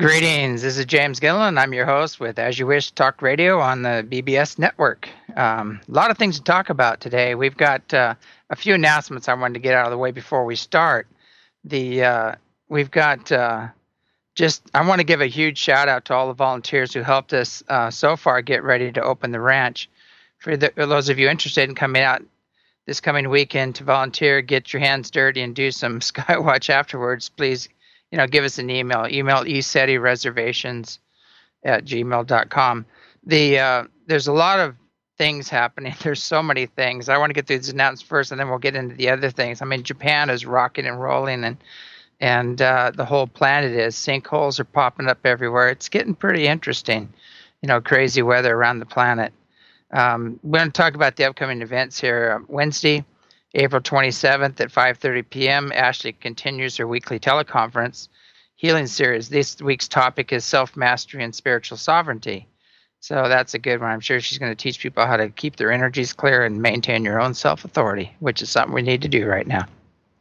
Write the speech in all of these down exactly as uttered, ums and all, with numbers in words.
Greetings. This is James Gilliland. I'm your host with As You Wish Talk Radio on the B B S network. Um, a lot of things to talk about today. We've got uh, a few announcements I wanted to get out of the way before we start. The uh, we've got uh, just I want to give a huge shout out to all the volunteers who helped us uh, so far get ready to open the ranch. For, the, for those of you interested in coming out this coming weekend to volunteer, get your hands dirty, and do some Skywatch afterwards, please. You know, give us an email. Email ecetireservations at gmail dot com. The uh, there's a lot of things happening. There's so many things. I want to get through these announcements first, and then we'll get into the other things. I mean, Japan is rocking and rolling, and and uh, the whole planet is. Sinkholes are popping up everywhere. It's getting pretty interesting. You know, crazy weather around the planet. Um, we're going to talk about the upcoming events here. Uh, Wednesday, April twenty-seventh at five thirty p.m., Ashley continues her weekly teleconference healing series. This week's topic is self-mastery and spiritual sovereignty. So that's a good one. I'm sure she's going to teach people how to keep their energies clear and maintain your own self-authority, which is something we need to do right now.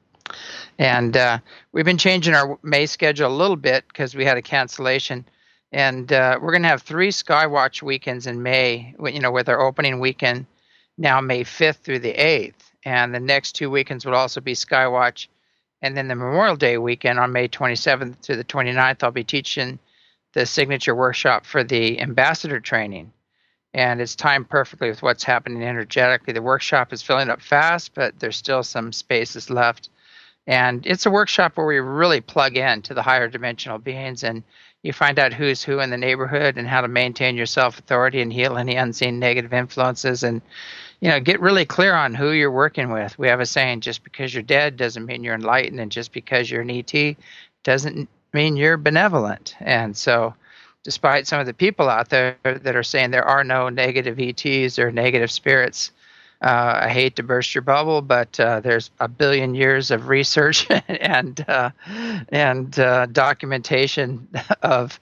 And uh, we've been changing our May schedule a little bit because we had a cancellation. And uh, we're going to have three Skywatch weekends in May, you know, with our opening weekend now May fifth through the eighth. And the next two weekends will also be Skywatch. And then the Memorial Day weekend on May twenty-seventh to the twenty-ninth, I'll be teaching the signature workshop for the ambassador training. And it's timed perfectly with what's happening energetically. The workshop is filling up fast, but there's still some spaces left. And it's a workshop where we really plug in to the higher dimensional beings, and you find out who's who in the neighborhood and how to maintain your self-authority and heal any unseen negative influences, and you know, get really clear on who you're working with. We have a saying, just because you're dead doesn't mean you're enlightened, and just because you're an E T doesn't mean you're benevolent. And so despite some of the people out there that are saying there are no negative E Ts or negative spirits, uh, I hate to burst your bubble, but uh, there's a billion years of research and uh, and uh, documentation of,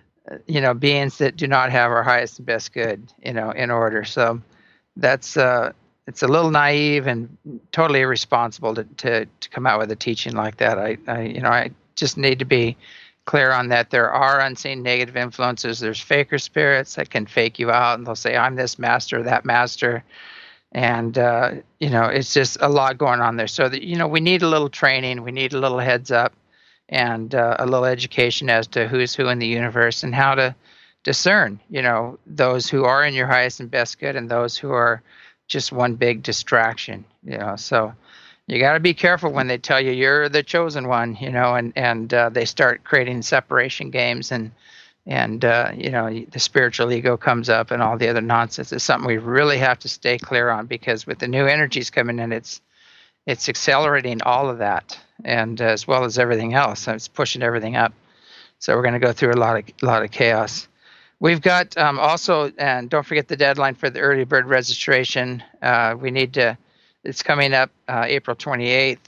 you know, beings that do not have our highest and best good, you know, in order. So that's uh, it's a little naive and totally irresponsible to, to, to come out with a teaching like that. I, I you know I just need to be clear on that. There are unseen negative influences. There's faker spirits that can fake you out, and they'll say, I'm this master, that master. And, uh, you know, it's just a lot going on there. So, that, you know, we need a little training. We need a little heads up and uh, a little education as to who's who in the universe and how to discern, you know, those who are in your highest and best good and those who are just one big distraction, you know. So you got to be careful when they tell you you're the chosen one, you know, and, and uh, they start creating separation games and, and uh, you know, the spiritual ego comes up and all the other nonsense. It's something we really have to stay clear on, because with the new energies coming in, it's it's accelerating all of that, and uh, as well as everything else. So it's pushing everything up. So we're going to go through a lot of a lot of chaos. We've got um, also, and don't forget the deadline for the early bird registration. Uh, we need to. It's coming up uh, April twenty-eighth.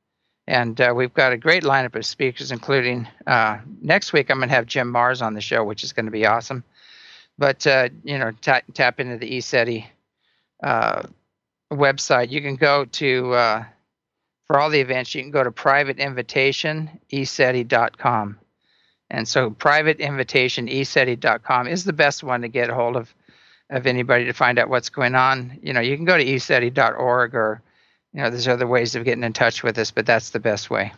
And uh, we've got a great lineup of speakers, including uh, next week I'm going to have Jim Mars on the show, which is going to be awesome. But, uh, you know, ta- tap into the ECETI uh, website. You can go to, uh, for all the events, you can go to private invitation e ceti dot com. And so private invitation e ceti dot com is the best one to get a hold of, of anybody to find out what's going on. You know, you can go to e ceti dot org, or you know, there's other ways of getting in touch with us, but that's the best way.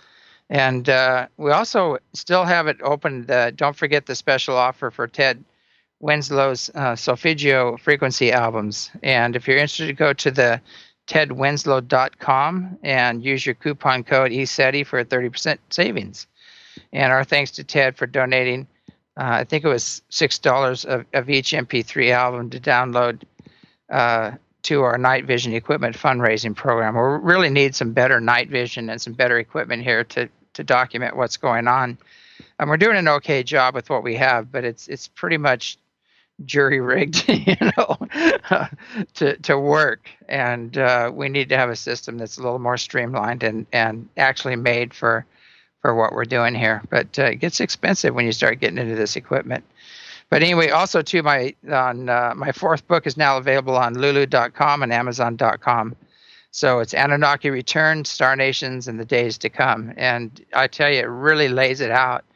And uh, we also still have it open. Uh, don't forget the special offer for Ted Winslow's uh, Solfeggio frequency albums. And if you're interested, go to the ted winslow dot com and use your coupon code ECETI for a thirty percent savings. And our thanks to Ted for donating, uh, I think it was six dollars of, of each M P three album to download uh, to our night vision equipment fundraising program. We really need some better night vision and some better equipment here to, to document what's going on. And we're doing an okay job with what we have, but it's it's pretty much jury rigged, you know, to to work. And uh, we need to have a system that's a little more streamlined and, and actually made for for what we're doing here. But uh, it gets expensive when you start getting into this equipment. But anyway, also too, my on uh, my fourth book is now available on lulu dot com and amazon dot com. So it's Anunnaki Return, Star Nations, and the Days to Come. And I tell you, it really lays it out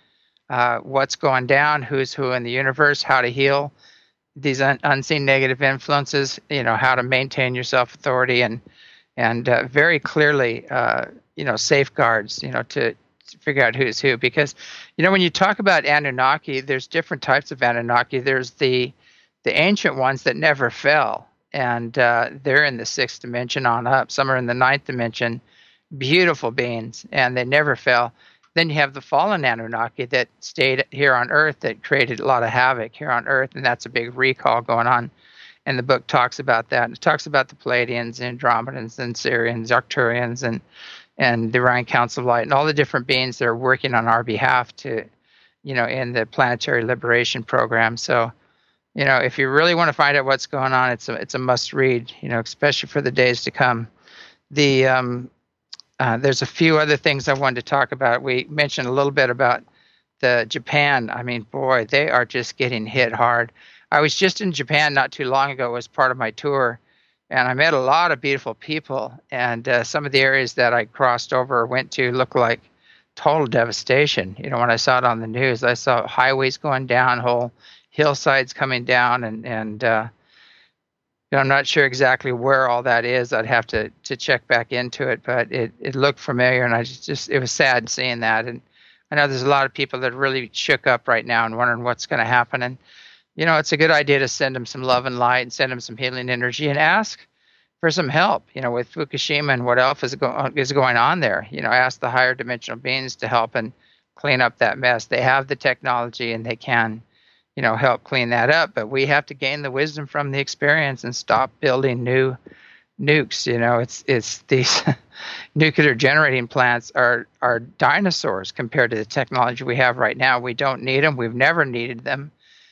uh, what's going down, who's who in the universe, how to heal these un- unseen negative influences, you know, how to maintain your self-authority, and and uh, very clearly, uh, you know, safeguards, you know, to, to figure out who's who. Because, you know, when you talk about Anunnaki, there's different types of Anunnaki. There's the the ancient ones that never fell, and uh, they're in the sixth dimension on up. Some are in the ninth dimension, beautiful beings, and they never fell. Then you have the fallen Anunnaki that stayed here on Earth, that created a lot of havoc here on Earth, and that's a big recall going on. And the book talks about that. It talks about the Pleiadians, Andromedans, and Sirians, Arcturians, and and the Orion Council of Light, and all the different beings that are working on our behalf to, you know, in the Planetary Liberation Program. So, you know, if you really want to find out what's going on, it's a it's a must read. You know, especially for the days to come. The um, uh, there's a few other things I wanted to talk about. We mentioned a little bit about the Japan. I mean, boy, they are just getting hit hard. I was just in Japan not too long ago as part of my tour, and I met a lot of beautiful people. And uh, some of the areas that I crossed over or went to looked like total devastation. You know, when I saw it on the news, I saw highways going down, whole hillsides coming down, and and uh, you know, I'm not sure exactly where all that is. I'd have to to check back into it, but it, it looked familiar, and I just, just it was sad seeing that. And I know there's a lot of people that are really shook up right now and wondering what's going to happen. And you know, it's a good idea to send them some love and light, and send them some healing energy, and ask for some help. You know, with Fukushima and what else is, go- is going on there. You know, ask the higher dimensional beings to help and clean up that mess. They have the technology, and they can, you know, help clean that up. But we have to gain the wisdom from the experience and stop building new nukes. You know, it's it's these nuclear generating plants are are dinosaurs compared to the technology we have right now. We don't need them. We've never needed them.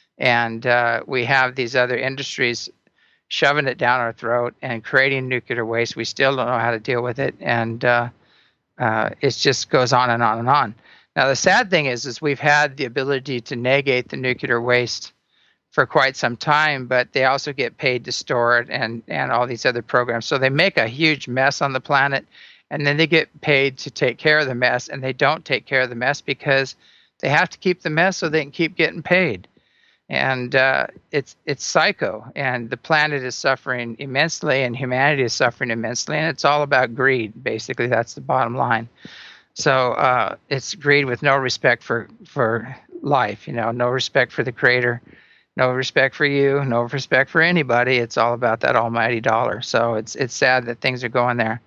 And uh, we have these other industries shoving it down our throat and creating nuclear waste. We still don't know how to deal with it. And uh, uh, it just goes on and on and on. Now, the sad thing is, is we've had the ability to negate the nuclear waste for quite some time, but they also get paid to store it, and, and all these other programs. So they make a huge mess on the planet, and then they get paid to take care of the mess, and they don't take care of the mess because they have to keep the mess so they can keep getting paid. And uh, it's it's psycho, and the planet is suffering immensely, and humanity is suffering immensely, and it's all about greed. Basically, that's the bottom line. So uh, it's greed with no respect for, for life, you know, no respect for the creator, no respect for you, no respect for anybody. It's all about that almighty dollar. So it's it's sad that things are going there.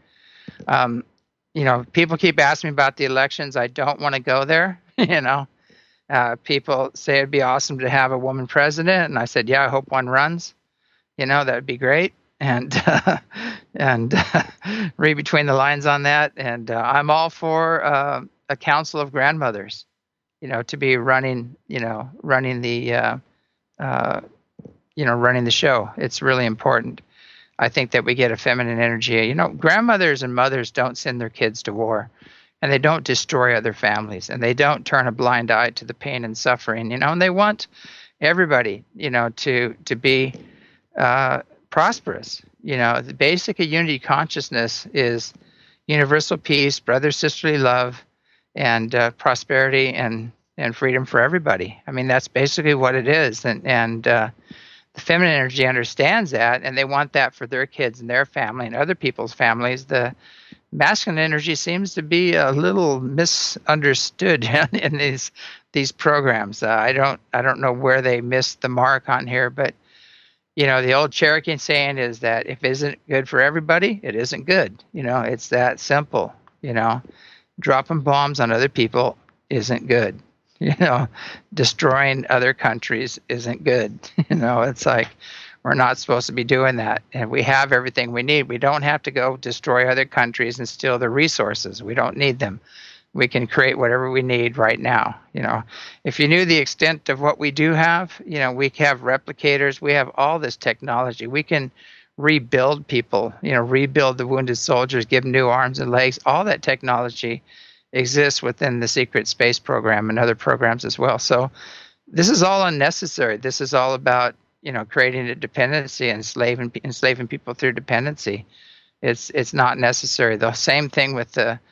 Um, you know, people keep asking me about the elections. I don't want to go there. You know, uh, people say it'd be awesome to have a woman president, and I said, yeah, I hope one runs. You know, that would be great. And uh, and uh, read between the lines on that. And uh, I'm all for uh, a council of grandmothers, you know, to be running, you know, running the, uh, uh, you know, running the show. It's really important. I think that we get a feminine energy. You know, grandmothers and mothers don't send their kids to war, and they don't destroy other families, and they don't turn a blind eye to the pain and suffering, you know, and they want everybody, you know, to to be uh, prosperous. You know, the basic of unity consciousness is universal peace, brother sisterly love, and uh, prosperity and and freedom for everybody. I mean, that's basically what it is. And and uh, the feminine energy understands that, and they want that for their kids and their family and other people's families. The masculine energy seems to be a little misunderstood in these these programs. Uh, I don't I don't know where they missed the mark on here, but you know, the old Cherokee saying is that if it isn't good for everybody, it isn't good. You know, it's that simple. You know, dropping bombs on other people isn't good. You know, destroying other countries isn't good. You know, it's like we're not supposed to be doing that. And we have everything we need. We don't have to go destroy other countries and steal their resources. We don't need them. We can create whatever we need right now. You know, if you knew the extent of what we do have, you know, we have replicators. We have all this technology. We can rebuild people, you know, rebuild the wounded soldiers, give them new arms and legs. All that technology exists within the secret space program and other programs as well. So this is all unnecessary. This is all about, you know, creating a dependency and enslaving, enslaving people through dependency. It's, it's not necessary. The same thing with the,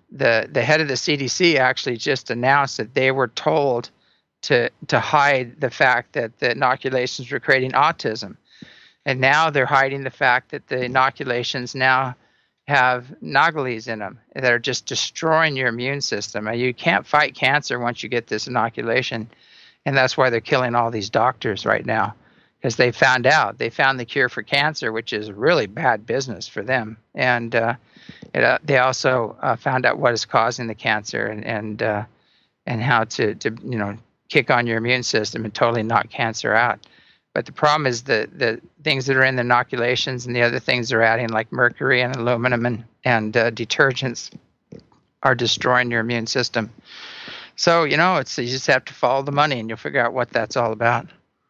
the the head of the C D C actually just announced that they were told to to hide the fact that the inoculations were creating autism, and now they're hiding the fact that the inoculations now have Nagalese in them that are just destroying your immune system. You can't fight cancer once you get this inoculation, and that's why they're killing all these doctors right now, because they found out they found the cure for cancer, which is really bad business for them, and uh, it, uh, they also uh, found out what is causing the cancer and and uh, and how to to you know kick on your immune system and totally knock cancer out. But the problem is the, the things that are in the inoculations and the other things they're adding, like mercury and aluminum and, and uh, detergents, are destroying your immune system. So, you know, it's you just have to follow the money and you'll figure out what that's all about.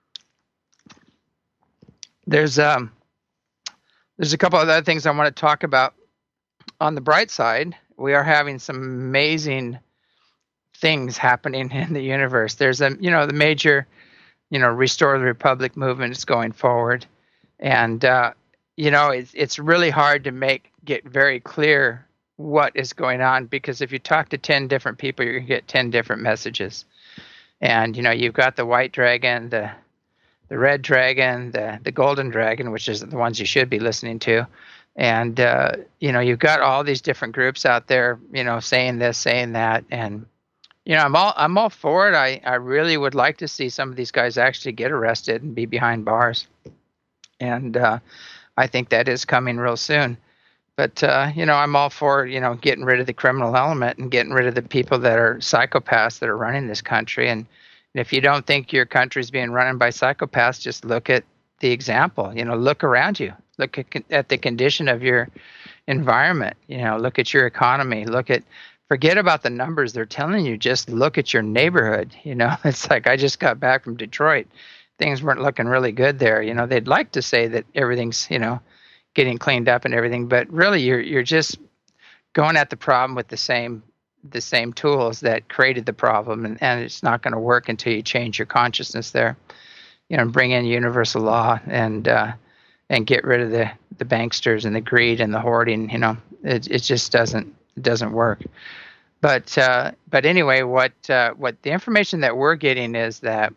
There's um there's a couple of other things I want to talk about. On the bright side, we are having some amazing things happening in the universe. There's a, you know, the major you know, Restore the Republic movement is going forward. And, uh, you know, it's, it's really hard to make, get very clear what is going on, because if you talk to ten different people, you're going to get ten different messages. And, you know, you've got the white dragon, the the red dragon, the, the golden dragon, which is the ones you should be listening to. And, uh, you know, you've got all these different groups out there, you know, saying this, saying that, and you know, I'm all I'm all for it. I, I really would like to see some of these guys actually get arrested and be behind bars, and uh, I think that is coming real soon. But uh, you know, I'm all for you know getting rid of the criminal element and getting rid of the people that are psychopaths that are running this country. And, and if you don't think your country's being run by psychopaths, just look at the example. You know, look around you. Look at, at the condition of your environment. You know, look at your economy. Look at Forget about the numbers they're telling you. Just look at your neighborhood. You know, it's like I just got back from Detroit. Things weren't looking really good there. You know, they'd like to say that everything's, you know, getting cleaned up and everything, but really you're you're just going at the problem with the same the same tools that created the problem, and, and it's not going to work until you change your consciousness there. You know, bring in universal law and uh, and get rid of the, the banksters and the greed and the hoarding. You know, it it just doesn't. It doesn't work. But uh, but anyway, what uh, what the information that we're getting is that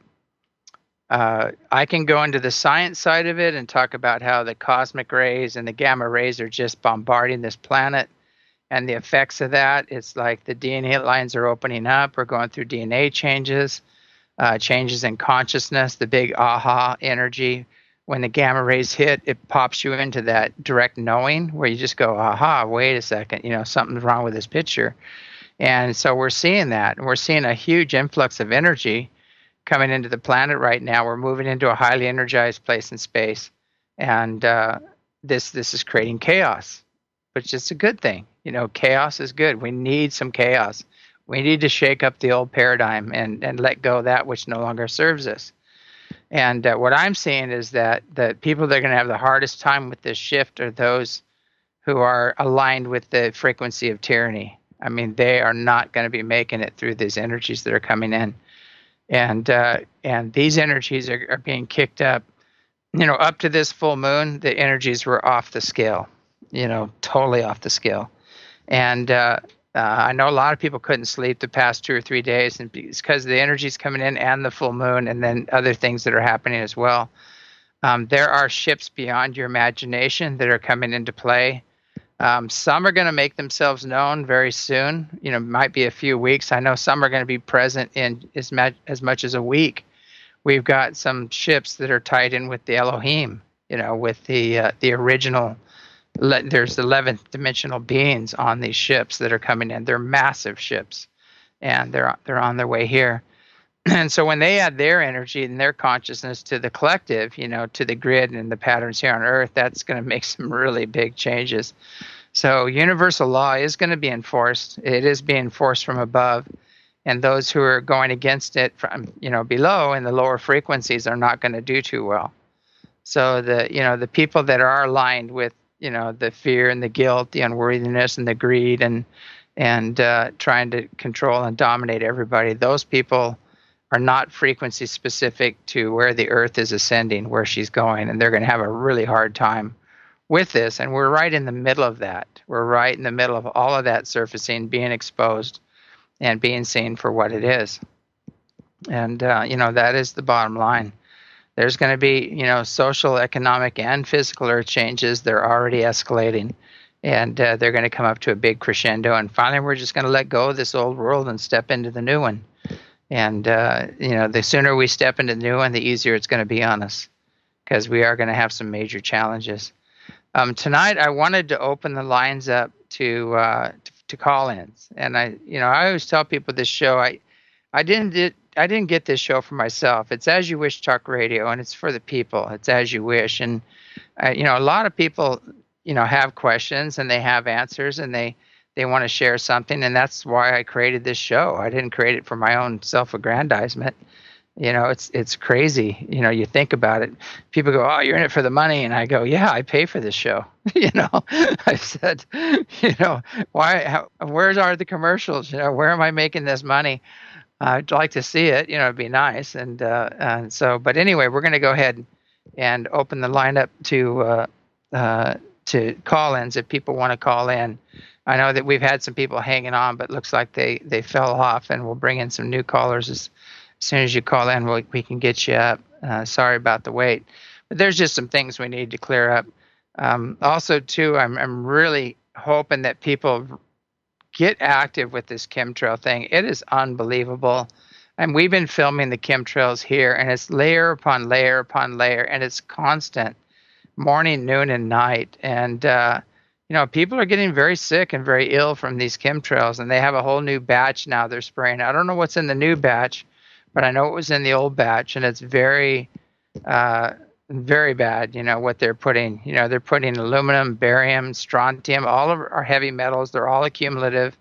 uh, I can go into the science side of it and talk about how the cosmic rays and the gamma rays are just bombarding this planet and the effects of that. It's like the D N A lines are opening up. We're going through D N A changes, uh, changes in consciousness, the big aha energy. When the gamma rays hit, it pops you into that direct knowing where you just go, aha, wait a second, you know, something's wrong with this picture. And so we're seeing that. And we're seeing a huge influx of energy coming into the planet right now. We're moving into a highly energized place in space. And uh, this this is creating chaos, which is a good thing. You know, chaos is good. We need some chaos. We need to shake up the old paradigm and, and let go of that which no longer serves us. And uh, what I'm seeing is that the people that are going to have the hardest time with this shift are those who are aligned with the frequency of tyranny. I mean, they are not going to be making it through these energies that are coming in. And uh, and these energies are, are being kicked up. You know, up to this full moon, the energies were off the scale, you know, totally off the scale. And uh, uh, I know a lot of people couldn't sleep the past two or three days, and it's because the energies coming in and the full moon, and then other things that are happening as well. Um, there are ships beyond your imagination that are coming into play. Um, some are going to make themselves known very soon. You know, might be a few weeks. I know some are going to be present in as much, as much as a week. We've got some ships that are tied in with the Elohim, you know, with the uh, the original. Le- there's eleventh dimensional beings on these ships that are coming in. They're massive ships, and they're they're on their way here. And so when they add their energy and their consciousness to the collective, you know, to the grid and the patterns here on Earth, that's going to make some really big changes. So universal law is going to be enforced. It is being enforced from above. And those who are going against it from, you know, below in the lower frequencies are not going to do too well. So the, you know, the people that are aligned with, you know, the fear and the guilt, the unworthiness and the greed and, and uh, trying to control and dominate everybody, those people are not frequency specific to where the Earth is ascending, where she's going, and they're going to have a really hard time with this, and we're right in the middle of that. We're right in the middle of all of that surfacing, being exposed, and being seen for what it is. And uh, you know, that is the bottom line. There's going to be, you know, social, economic, and physical earth changes. They're already escalating, and uh, they're going to come up to a big crescendo. And finally, we're just going to let go of this old world and step into the new one. And uh, you know, the sooner we step into the new one, the easier it's going to be on us, because we are going to have some major challenges. Um, tonight, I wanted to open the lines up to, uh, to to call-ins, and I, you know, I always tell people this show, I, I didn't did, I didn't get this show for myself. It's As You Wish Talk Radio, and it's for the people. It's As You Wish, and uh, you know, a lot of people, you know, have questions and they have answers, and they they want to share something, and that's why I created this show. I didn't create it for my own self-aggrandizement. You know, it's it's crazy. You know, you think about it. People go, "Oh, you're in it for the money," and I go, "Yeah, I pay for this show." you know, I said, you know, why? How, where's are the commercials? You know, where am I making this money? I'd like to see it. You know, it'd be nice. And uh, and so, but anyway, we're going to go ahead and open the lineup to uh, uh, to call-ins if people want to call in. I know that we've had some people hanging on, but it looks like they they fell off, and we'll bring in some new callers as. As soon as you call in, we'll, we can get you up. Uh, sorry about the wait. But there's just some things we need to clear up. Um, also, too, I'm, I'm really hoping that people get active with this chemtrail thing. It is unbelievable. And we've been filming the chemtrails here, and it's layer upon layer upon layer, and it's constant, morning, noon, and night. And, uh, you know, people are getting very sick and very ill from these chemtrails, and they have a whole new batch now they're spraying. I don't know what's in the new batch, but I know it was in the old batch, and it's very, uh, very bad, you know, what they're putting. You know, they're putting aluminum, barium, strontium, all of our heavy metals. They're all accumulative,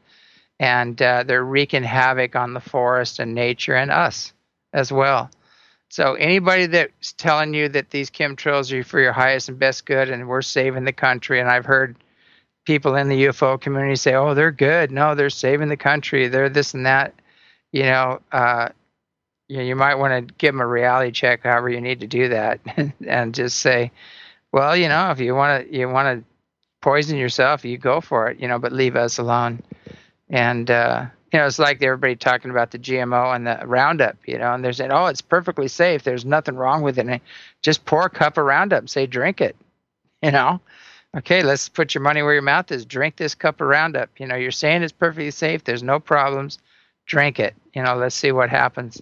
and uh, they're wreaking havoc on the forest and nature and us as well. So anybody that's telling you that these chemtrails are for your highest and best good and we're saving the country, and I've heard people in the U F O community say, oh, they're good. No, they're saving the country. They're this and that, you know, uh, you know, you might want to give them a reality check, however you need to do that, and just say, well, you know, if you want to, you want to poison yourself, you go for it, you know, but leave us alone. And, uh, you know, it's like everybody talking about the G M O and the Roundup, you know, and they're saying, oh, it's perfectly safe. There's nothing wrong with it. And just pour a cup of Roundup and say, drink it, you know. Okay, let's put your money where your mouth is. Drink this cup of Roundup. You know, you're saying it's perfectly safe. There's no problems. Drink it. You know, let's see what happens.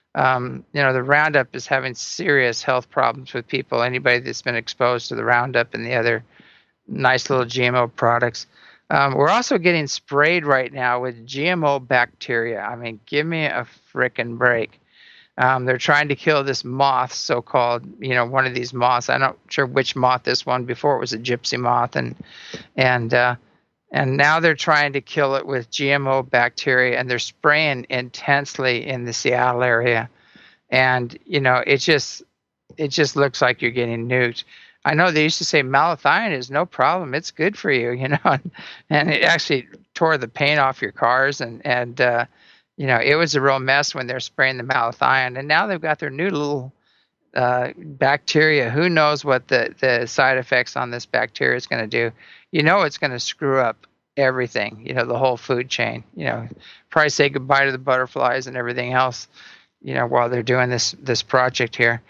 Um, you know, the Roundup is having serious health problems with people. Anybody that's been exposed to the Roundup and the other nice little G M O products. Um, we're also getting sprayed right now with G M O bacteria. I mean, give me a frickin' break. Um, they're trying to kill this moth, so-called, you know, one of these moths. I'm not sure which moth this one. Before it was a gypsy moth, and and uh, and now they're trying to kill it with G M O bacteria, and they're spraying intensely in the Seattle area. And, you know, it just it just looks like you're getting nuked. I know they used to say malathion is no problem. It's good for you, you know, and, and it actually tore the paint off your cars. And, and uh, you know, it was a real mess when they're spraying the malathion. And now they've got their new little uh, bacteria. Who knows what the, the side effects on this bacteria is going to do? You know, it's going to screw up everything, you know, the whole food chain, you know, probably say goodbye to the butterflies and everything else, you know, while they're doing this, this project here.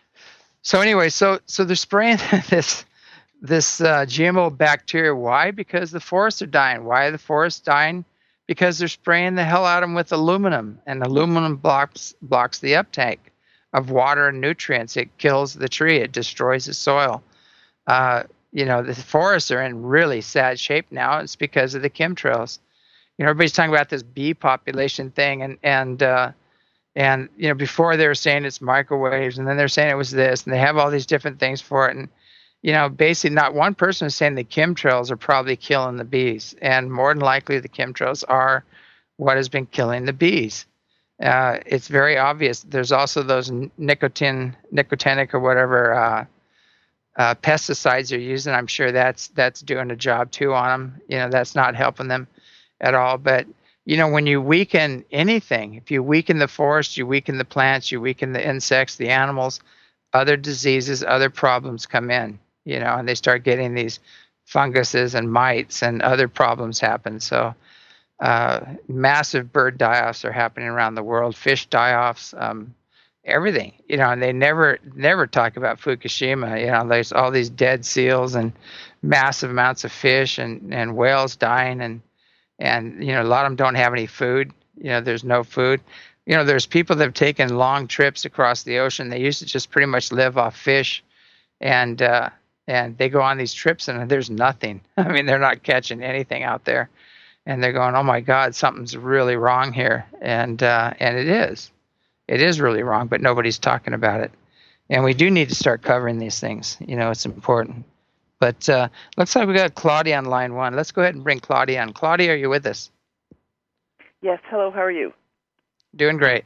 So anyway, so, so they're spraying this, this uh, G M O bacteria. Why? Because the forests are dying. Why are the forests dying? Because they're spraying the hell out of them with aluminum, and aluminum blocks, blocks the uptake of water and nutrients. It kills the tree. It destroys the soil. Uh, you know, the forests are in really sad shape now. It's because of the chemtrails. You know, everybody's talking about this bee population thing, and and uh, and you know, before they were saying it's microwaves, and then they're saying it was this, and they have all these different things for it. And you know, basically, not one person is saying the chemtrails are probably killing the bees, and more than likely, the chemtrails are what has been killing the bees. Uh, it's very obvious. There's also those nicotine, nicotinic or whatever. Uh, Uh, pesticides they're using. I'm sure that's that's doing a job too on them. You know, that's not helping them at all. But you know, when you weaken anything, if you weaken the forest, you weaken the plants, you weaken the insects, the animals, other diseases, other problems come in. you know, and they start getting these funguses and mites and other problems happen. So uh, massive bird die-offs are happening around the world, fish die-offs, um, everything, you know, and they never, never talk about Fukushima. You know, there's all these dead seals and massive amounts of fish and, and whales dying, and, and, you know, a lot of them don't have any food. You know, there's no food. You know, there's people that have taken long trips across the ocean. They used to just pretty much live off fish, and, uh, and they go on these trips and there's nothing. I mean, they're not catching anything out there. And they're going, oh my God, something's really wrong here. And uh, and it is. It is really wrong, but nobody's talking about it. And we do need to start covering these things. You know, it's important. But uh, looks like we got Claudia on line one. Let's go ahead and bring Claudia on. Claudia, are you with us? Yes, hello, how are you? Doing great.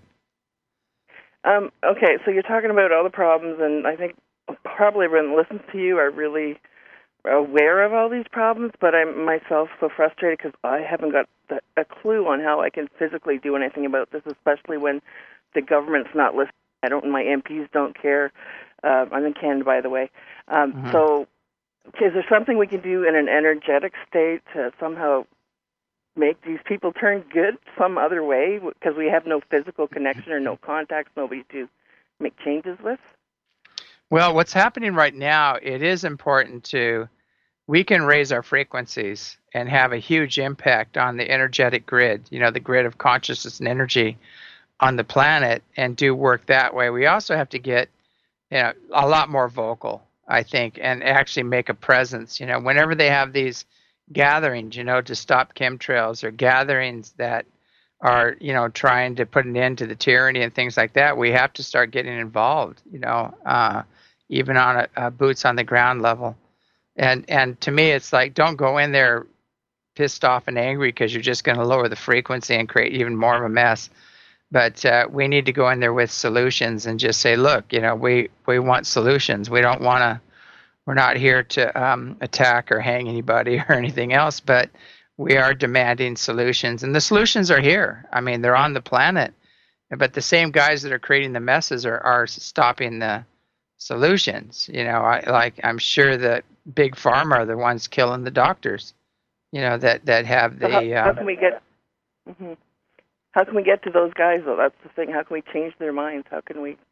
Um, okay, so you're talking about all the problems, and I think probably everyone that listens to you are really aware of all these problems, but I'm myself so frustrated because I haven't got the, a clue on how I can physically do anything about this, especially when the government's not listening. I don't, my M Ps don't care. Uh, I'm in Canada, by the way. Um, mm-hmm. So is there something we can do in an energetic state to somehow make these people turn good some other way, because we have no physical connection or no contacts, nobody to make changes with? Well, what's happening right now, it is important to, we can raise our frequencies and have a huge impact on the energetic grid, you know, the grid of consciousness and energy on the planet, and do work that way. We also have to get, you know, a lot more vocal, I think, and actually make a presence. You know, whenever they have these gatherings, you know, to stop chemtrails, or gatherings that are, you know, trying to put an end to the tyranny and things like that, we have to start getting involved, you know, uh, even on a, a boots on the ground level. And and to me, it's like, don't go in there pissed off and angry, because you're just going to lower the frequency and create even more of a mess. But uh, we need to go in there with solutions and just say, look, you know, we, we want solutions. We don't want to, we're not here to um, attack or hang anybody or anything else, but we are demanding solutions. And the solutions are here. I mean, they're on the planet. But the same guys that are creating the messes are, are stopping the solutions. You know, I, like I'm sure that big pharma are the ones killing the doctors, you know, that, that have the... So how, uh, how can we get... Mm-hmm. How can we get to those guys, though? That's the thing. How can we change their minds? How can we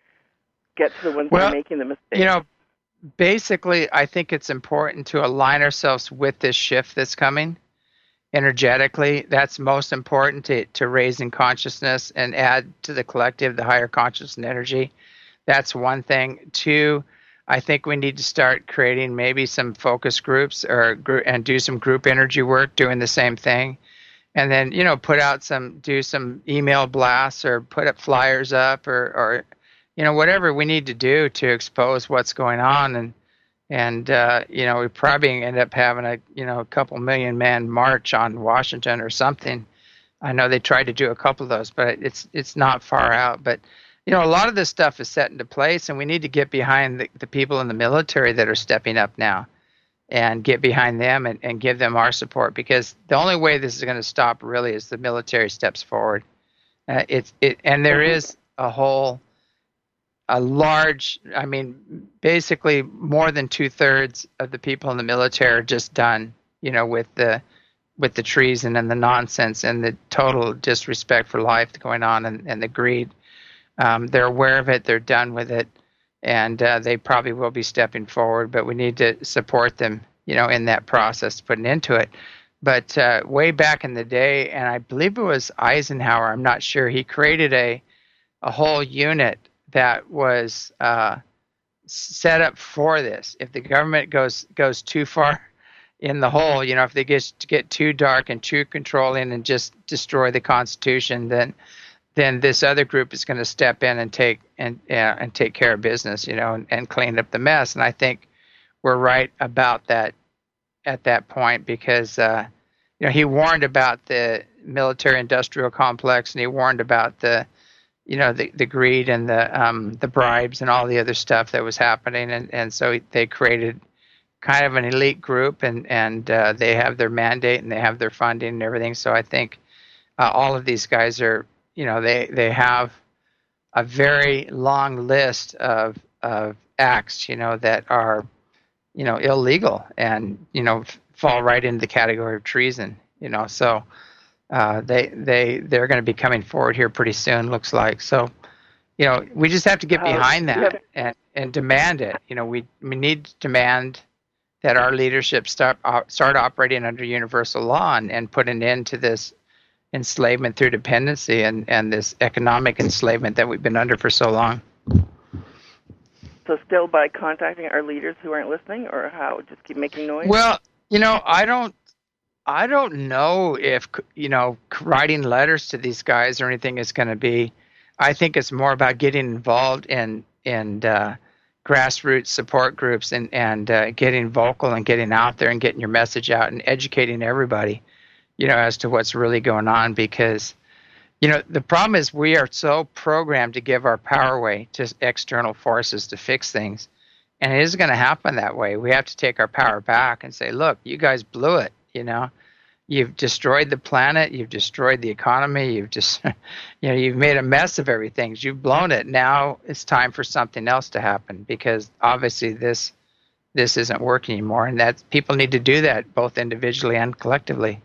get to the ones well, that are making the mistakes? You know, basically, I think it's important to align ourselves with this shift that's coming energetically. That's most important, to, to raising consciousness and add to the collective the higher conscious and energy. That's one thing. Two, I think we need to start creating maybe some focus groups, or and do some group energy work doing the same thing. And then, you know, put out some, do some email blasts, or put up flyers up, or, or, you know, whatever we need to do to expose what's going on. And, and uh, you know, we probably end up having a, you know, a couple million man march on Washington or something. I know they tried to do a couple of those, but it's it's not far out. But, you know, a lot of this stuff is set into place, and we need to get behind the, the people in the military that are stepping up now, and get behind them and, and give them our support, because the only way this is going to stop really is the military steps forward. Uh, it's it, and there is a whole, a large, I mean, basically more than two thirds of the people in the military are just done, you know, with the, with the treason and the nonsense and the total disrespect for life going on, and, and the greed. Um, they're aware of it. They're done with it. And uh, they probably will be stepping forward, but we need to support them, you know, in that process, putting into it. But uh, way back in the day, and I believe it was Eisenhower, I'm not sure, he created a a whole unit that was uh, set up for this. If the government goes goes too far in the hole, you know, if they get get too dark and too controlling and just destroy the Constitution, then then this other group is going to step in and take and uh, and take care of business, you know, and, and clean up the mess. And I think we're right about that at that point, because uh, you know, he warned about the military-industrial complex, and he warned about the, you know, the, the greed and the um, the bribes and all the other stuff that was happening, and and so they created kind of an elite group, and and uh, they have their mandate and they have their funding and everything. So I think uh, all of these guys are, you know, they, they have a very long list of of acts, you know, that are you know, illegal and, you know, fall right into the category of treason, you know. So uh, they they they're going to be coming forward here pretty soon, looks like. So, you know, we just have to get How- behind that yeah. and, and demand it. You know, we we need to demand that our leadership start uh, start operating under universal law and, and put an end to this enslavement through dependency and, and this economic enslavement that we've been under for so long. So still by contacting our leaders who aren't listening, or how? Just keep making noise? Well, you know, I don't, I don't know if, you know, writing letters to these guys or anything is going to be. I think it's more about getting involved in in uh, grassroots support groups and and uh, getting vocal and getting out there and getting your message out and educating everybody, you know, as to what's really going on. Because, you know, the problem is we are so programmed to give our power away to external forces to fix things. And it isn't going to happen that way. We have to take our power back and say, look, you guys blew it, you know. You've destroyed the planet. You've destroyed the economy. You've just, you know, you've made a mess of everything. You've blown it. Now it's time for something else to happen because obviously this this isn't working anymore. And that people need to do that both individually and collectively.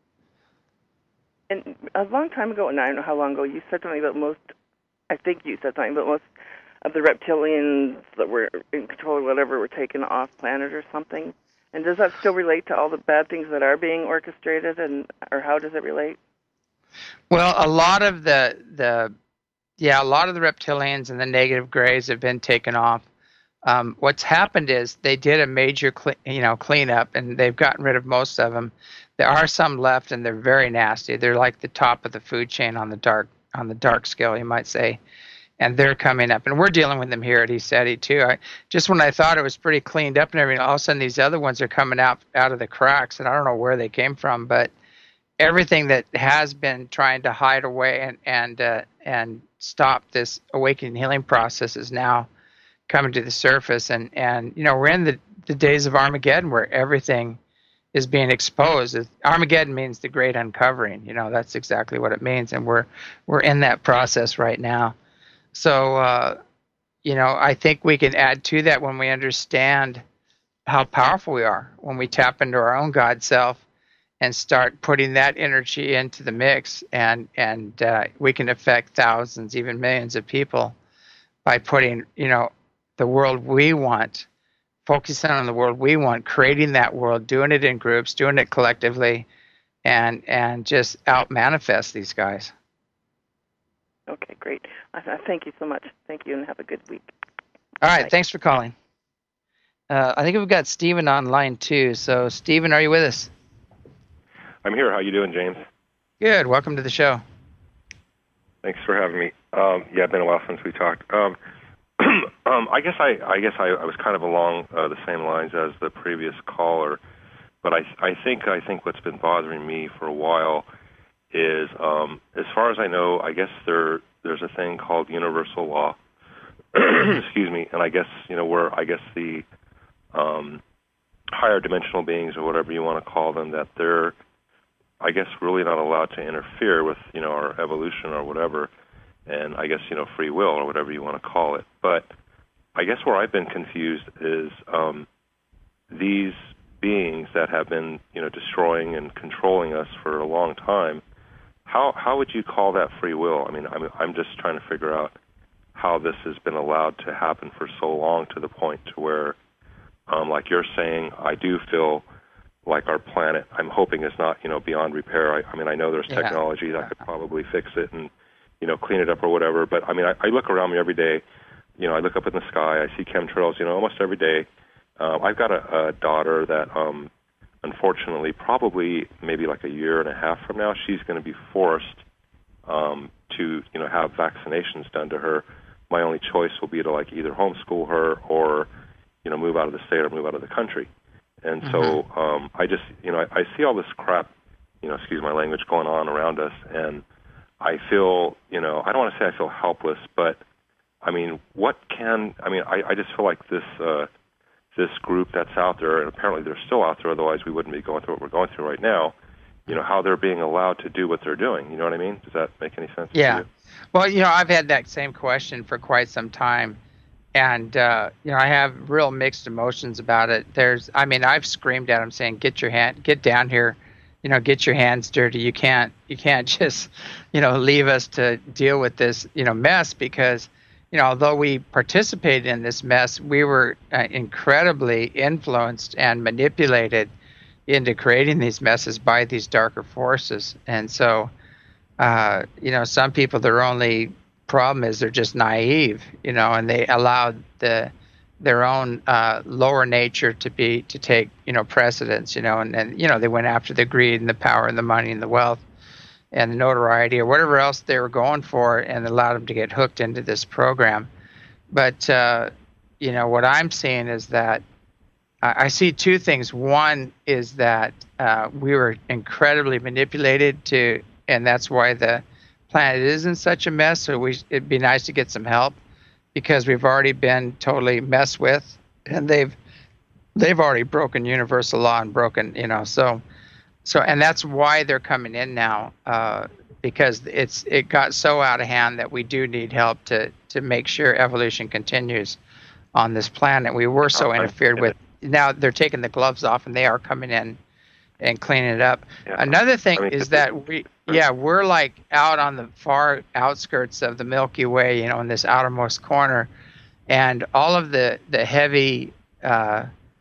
And a long time ago, and I don't know how long ago, you said something about most, I think you said something about most of the reptilians that were in control or whatever were taken off planet or something. And does that still relate to all the bad things that are being orchestrated, and or how does it relate? Well, a lot of the, the yeah, a lot of the reptilians and the negative grays have been taken off. Um, what's happened is they did a major, cle- you know, cleanup, and they've gotten rid of most of them. There are some left, and they're very nasty. They're like the top of the food chain on the dark on the dark scale, you might say. And they're coming up, and we're dealing with them here at ECETI too. I, just when I thought it was pretty cleaned up and everything, all of a sudden these other ones are coming out out of the cracks, and I don't know where they came from, but everything that has been trying to hide away and and uh, and stop this awakening healing process is now coming to the surface. And and you know, we're in the the days of Armageddon where everything is being exposed. Armageddon means the great uncovering. You know, that's exactly what it means, and we're we're in that process right now. So, uh, you know, I think we can add to that when we understand how powerful we are, when we tap into our own God self and start putting that energy into the mix, and and uh, we can affect thousands, even millions of people by putting, you know, the world we want, focusing on the world we want, creating that world, doing it in groups, doing it collectively, and and just out manifest these guys. Okay, great. Uh, thank you so much. Thank you, and have a good week. All right, Bye. Thanks for calling. Uh, I think we've got Stephen on line too. So, Stephen, are you with us? I'm here. How you doing, James? Good. Welcome to the show. Thanks for having me. Um, yeah, it's been a while since we talked. Um, um, I guess I, I guess I, I was kind of along uh, the same lines as the previous caller, but I, I think, I think what's been bothering me for a while is, um, as far as I know, I guess there, there's a thing called universal law. Excuse me, and I guess you know where I guess the um, higher dimensional beings or whatever you want to call them, that they're, I guess, really not allowed to interfere with you know our evolution or whatever, and I guess you know free will or whatever you want to call it. But I guess where I've been confused is um, these beings that have been you know destroying and controlling us for a long time. How how would you call that free will? I mean, I'm I'm just trying to figure out how this has been allowed to happen for so long, to the point to where, um, like you're saying, I do feel like our planet, I'm hoping is not, you know, beyond repair. I, I mean, I know there's Yeah. technology that could probably fix it and, you know, clean it up or whatever. But I mean, I, I look around me every day. You know, I look up in the sky. I see chemtrails. You know, almost every day. Uh, I've got a, a daughter that, um, unfortunately, probably maybe like a year and a half from now, she's going to be forced um, to, you know, have vaccinations done to her. My only choice will be to like either homeschool her or, you know, move out of the state or move out of the country. And mm-hmm. so um, I just, you know, I, I see all this crap, you know, excuse my language, going on around us, and I feel, you know, I don't want to say I feel helpless, but I mean, what can, I mean, I, I just feel like this, uh, this group that's out there, and apparently they're still out there, otherwise we wouldn't be going through what we're going through right now, you know, how they're being allowed to do what they're doing. You know what I mean? Does that make any sense Yeah. to you? Well, you know, I've had that same question for quite some time. and uh, you know, I have real mixed emotions about it. There's, I mean, I've screamed at him saying, "Get your hand, get down here, you know, get your hands dirty. You can't, you can't just, you know, leave us to deal with this, you know, mess because." You know, although we participated in this mess, we were uh, incredibly influenced and manipulated into creating these messes by these darker forces. And so, uh, you know, some people, their only problem is they're just naive, you know, and they allowed the their own uh, lower nature to be to take, you know, precedence, you know, and, and you know, they went after the greed and the power and the money and the wealth and the notoriety or whatever else they were going for, and allowed them to get hooked into this program. But uh, you know, what I'm seeing is that I, I see two things. One is that uh, we were incredibly manipulated to, and that's why the planet is in such a mess. So we, it'd be nice to get some help because we've already been totally messed with, and they've they've already broken universal law and broken, you know, so. So, and that's why they're coming in now, uh, because it's it got so out of hand that we do need help to to make sure evolution continues on this planet. We were so interfered with. Now they're taking the gloves off, and they are coming in and cleaning it up. Yeah. Another thing I mean, is that we, yeah, we're like out on the far outskirts of the Milky Way, you know, in this outermost corner, and all of the the heavy uh,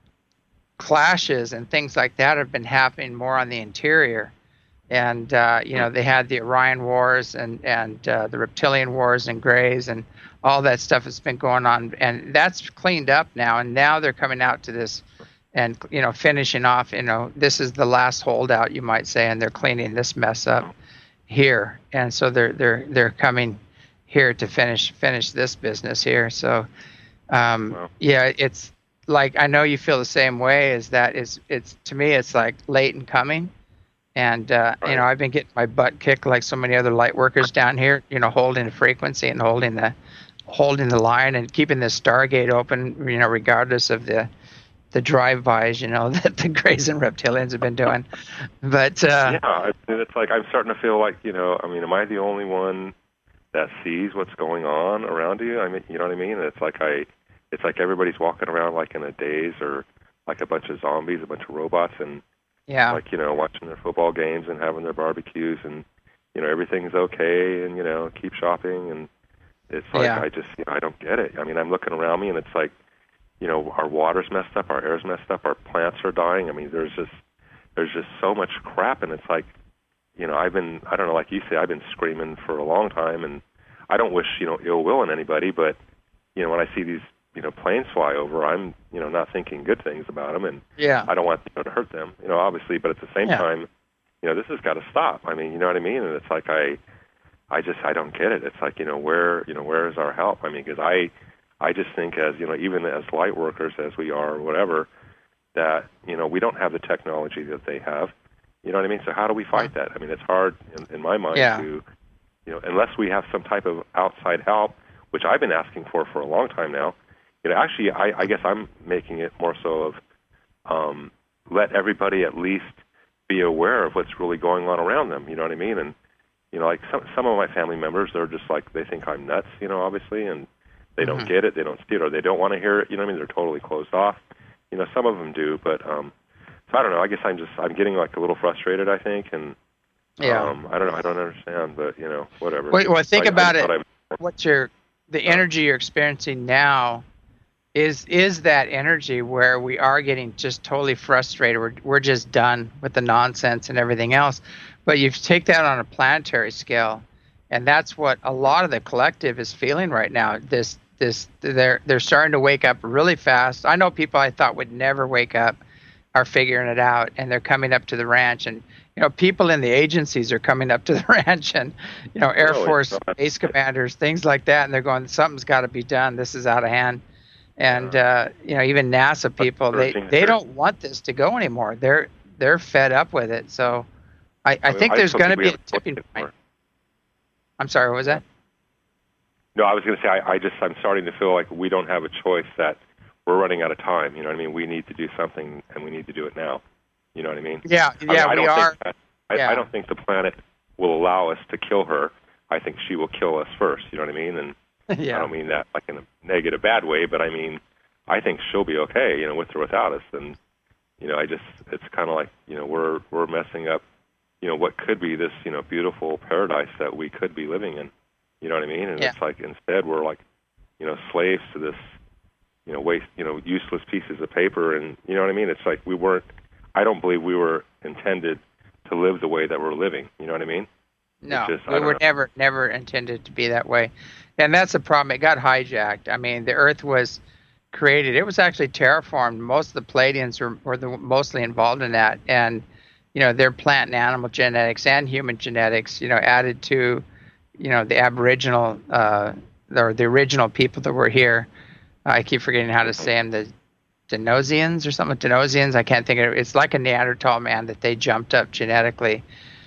clashes and things like that have been happening more on the interior. And, uh, you know, they had the Orion Wars and, and uh, the Reptilian Wars and Greys and all that stuff has been going on. And that's cleaned up now. And now they're coming out to this and, you know, finishing off, you know, this is the last holdout, you might say, and they're cleaning this mess up here. And so they're they're they're coming here to finish finish this business here. So, um, wow. yeah, it's, like, I know you feel the same way. Is that it's it's to me it's like late in coming, and uh, right. you know, I've been getting my butt kicked like so many other light workers down here. You know, holding the frequency and holding the holding the line and keeping the Stargate open. You know, regardless of the the drive-bys. You know that the Greys and Reptilians have been doing. But uh, yeah, I mean, it's like I'm starting to feel like, you know, I mean, am I the only one that sees what's going on around you? I mean, you know what I mean? It's like I. It's like everybody's walking around like in a daze or like a bunch of zombies, a bunch of robots, and yeah, like, you know, watching their football games and having their barbecues, and, you know, everything's okay, and, you know, keep shopping, and it's like yeah. I just, you know, I don't get it. I mean, I'm looking around me, and it's like, you know, our water's messed up, our air's messed up, our plants are dying. I mean, there's just there's just so much crap, and it's like, you know, I've been, I don't know, like you say, I've been screaming for a long time, and I don't wish, you know, ill will on anybody, but, you know, when I see these, you know, planes fly over, I'm, you know, not thinking good things about them, and yeah. I don't want, you know, to hurt them, you know, obviously, but at the same yeah. time, you know, this has got to stop. I mean, you know what I mean? And it's like, I, I just, I don't get it. It's like, you know, where, you know, where is our help? I mean, because I, I just think as, you know, even as light workers as we are or whatever, that, you know, we don't have the technology that they have, you know what I mean? So how do we fight that? I mean, it's hard in, in my mind yeah. to, you know, unless we have some type of outside help, which I've been asking for for a long time now. You know, actually, I, I guess I'm making it more so of um, let everybody at least be aware of what's really going on around them. You know what I mean? And, you know, like some some of my family members, they're just like, they think I'm nuts, you know, obviously, and they mm-hmm. don't get it, they don't see it, or they don't want to hear it. You know what I mean? They're totally closed off. You know, some of them do, but um, so I don't know. I guess I'm just I'm getting like a little frustrated, I think, and yeah. um, I don't know. I don't understand, but you know, whatever. Well, well think I, about I it. What's your the energy you're experiencing now? Is is that energy where we are getting just totally frustrated? We're we're just done with the nonsense and everything else. But you take that on a planetary scale, and that's what a lot of the collective is feeling right now. This this they're they're starting to wake up really fast. I know people I thought would never wake up are figuring it out, and they're coming up to the ranch. And you know, people in the agencies are coming up to the ranch, and you know, Air really? Force base commanders, things like that, and they're going, something's got to be done. This is out of hand. And uh, you know, even NASA people, they, they don't want this to go anymore. They're they're fed up with it. So I, I, I mean, think I there's going to be a tipping point. I'm sorry, what was that? No, I was going to say I, I just I'm starting to feel like we don't have a choice, that we're running out of time. You know what I mean? We need to do something, and we need to do it now. You know what I mean? Yeah, yeah, I mean, I we are. That, I, yeah. I don't think the planet will allow us to kill her. I think she will kill us first. You know what I mean? And Yeah. I don't mean that like in a negative, bad way, but I mean, I think she'll be okay, you know, with or without us. And, you know, I just, it's kind of like, you know, we're, we're messing up, you know, what could be this, you know, beautiful paradise that we could be living in. You know what I mean? And Yeah. it's like, instead we're like, you know, slaves to this, you know, waste, you know, useless pieces of paper. And, you know what I mean? It's like we weren't, I don't believe we were intended to live the way that we're living. You know what I mean? No, just, I we don't were know. never, never intended to be that way. And that's the problem. It got hijacked. I mean, the Earth was created. It was actually terraformed. Most of the Pleiadians were, were the, mostly involved in that. And, you know, their plant and animal genetics and human genetics, you know, added to, you know, the Aboriginal, uh, or the original people that were here. I keep forgetting how to say them, the Denosians or something, Denosians. I can't think of it. It's like a Neanderthal man that they jumped up genetically.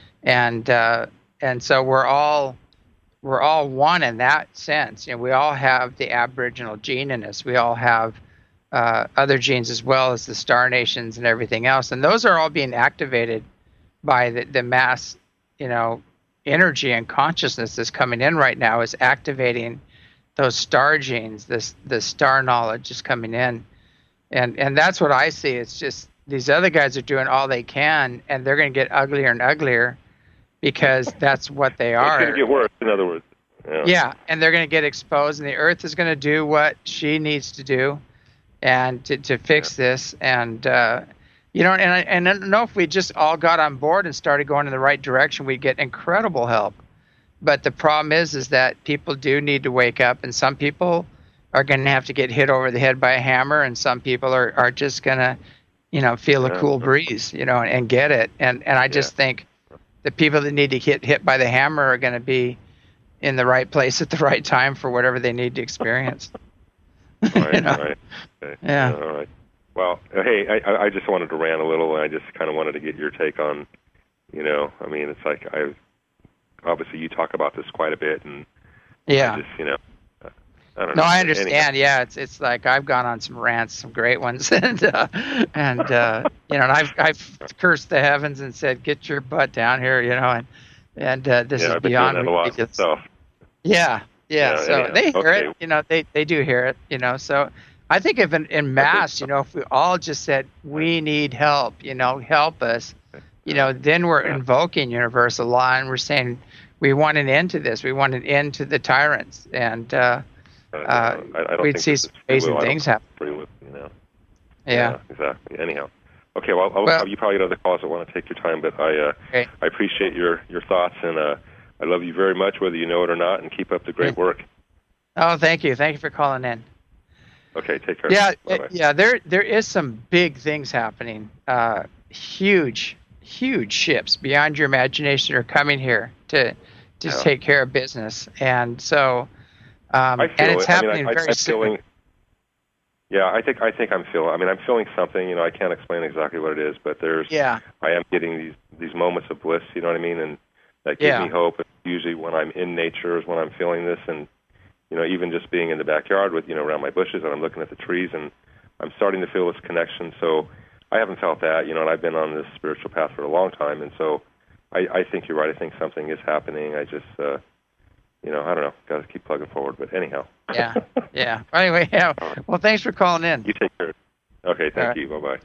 And, uh, and so we're all, we're all one in that sense. You know, we all have the Aboriginal gene in us. We all have uh, other genes as well as the Star Nations and everything else. And those are all being activated by the, the mass, you know, energy and consciousness that's coming in right now is activating those star genes. This the star knowledge is coming in, and and that's what I see. It's just these other guys are doing all they can, and they're going to get uglier and uglier because that's what they are. It's going to get worse, in other words. Yeah, yeah, and they're going to get exposed, and the Earth is going to do what she needs to do, and to to fix yeah. this. And uh, you know, and I, and I don't know if we just all got on board and started going in the right direction, we'd get incredible help. But the problem is, is that people do need to wake up, and some people are going to have to get hit over the head by a hammer, and some people are, are just going to, you know, feel a yeah. cool breeze, you know, and, and get it. And and I just yeah. think the people that need to get hit by the hammer are going to be in the right place at the right time for whatever they need to experience. Right, you know? right. Okay. Yeah. All right. Well, hey, I, I just wanted to rant a little, and I just kind of wanted to get your take on, you know, I mean, it's like I. Obviously, you talk about this quite a bit, and yeah, I just, you know, I don't no, know. I understand. Anyhow. Yeah, it's it's like I've gone on some rants, some great ones, and uh, and uh, you know, and I've I've cursed the heavens and said, "Get your butt down here," you know, and and uh, this yeah, is I've been beyond doing that a lot ridiculous. myself. Yeah, yeah. Yeah, so anyhow. they hear Okay. it, you know, they they do hear it, you know. So I think if in, in mass, you know, if we all just said, "We need help," you know, help us, you know, then we're Yeah. invoking universal law, and we're saying, we want an end to this. We want an end to the tyrants, and uh, Uh, uh, I, I don't we'd think see this is some free amazing will. I things don't happen. free will, you know. Yeah. Exactly. Anyhow. Okay. Well, I'll, Well- you probably got other calls that want to take your time, but I uh, Okay. I appreciate your your thoughts, and uh, I love you very much, whether you know it or not, and keep up the great Yeah. work. Oh, thank you. Thank you for calling in. Okay. Take care. Yeah, Bye-bye. it- yeah. There, there is some big things happening. Uh, huge, huge ships beyond your imagination are coming here to, to Yeah. take care of business, and so, um, I feel and it's it. I mean, happening I, I, very I'm soon. feeling. Yeah, I think I think I'm feeling. I mean, I'm feeling something. You know, I can't explain exactly what it is, but there's. Yeah, I am getting these these moments of bliss. You know what I mean? And that give Yeah. me hope. Usually, when I'm in nature, is when I'm feeling this, and you know, even just being in the backyard with you know around my bushes, and I'm looking at the trees, and I'm starting to feel this connection. So I haven't felt that. You know, and I've been on this spiritual path for a long time, and so I, I think you're right. I think something is happening. I just. Uh, You know, I don't know. Got to keep plugging forward. But anyhow. yeah, yeah. Anyway, yeah. All right. Well, thanks for calling in. You take care. Okay, thank All right. you. Bye-bye.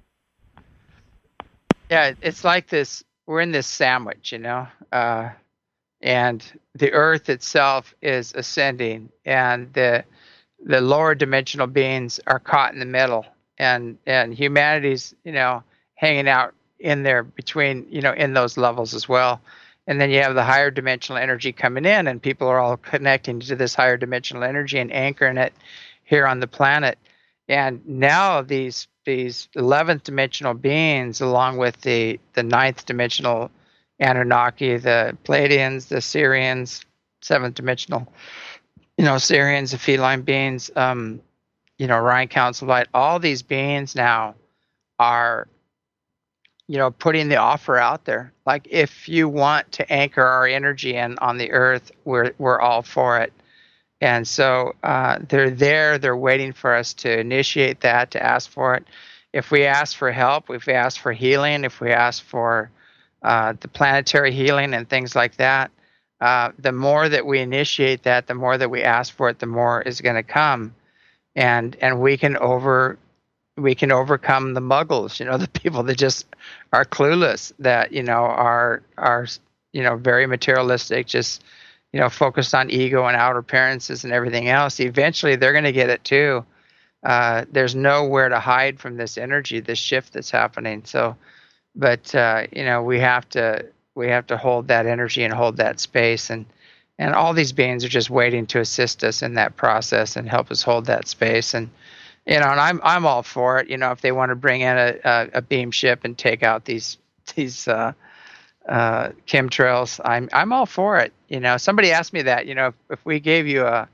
Yeah, it's like this. We're in this sandwich, you know, uh, and the Earth itself is ascending, and the the lower dimensional beings are caught in the middle, and and humanity's, you know, hanging out in there between, you know, in those levels as well. And then you have the higher dimensional energy coming in, and people are all connecting to this higher dimensional energy and anchoring it here on the planet. And now these these eleventh dimensional beings, along with the the ninth dimensional Anunnaki, the Pleiadians, the Syrians, seventh dimensional, you know, Syrians, the feline beings, um, you know, Orion Council Light, all these beings now are, you know, putting the offer out there. Like, if you want to anchor our energy in on the Earth, we're we're all for it. And so uh, they're there. They're waiting for us to initiate that, to ask for it. If we ask for help, if we ask for healing, if we ask for uh, the planetary healing and things like that, uh, the more that we initiate that, the more that we ask for it, the more is going to come, and and we can over we can overcome the muggles, you know, the people that just are clueless, that you know are are you know very materialistic, just you know focused on ego and outer appearances and everything else. Eventually, they're going to get it too. Uh, there's nowhere to hide from this energy, this shift that's happening. So, but uh, you know, we have to we have to hold that energy and hold that space, and and all these beings are just waiting to assist us in that process and help us hold that space. And you know, and I'm I'm all for it. You know, if they want to bring in a, a, a beam ship and take out these these uh, uh, chemtrails, I'm I'm all for it. You know, somebody asked me that. You know, if, if we gave you a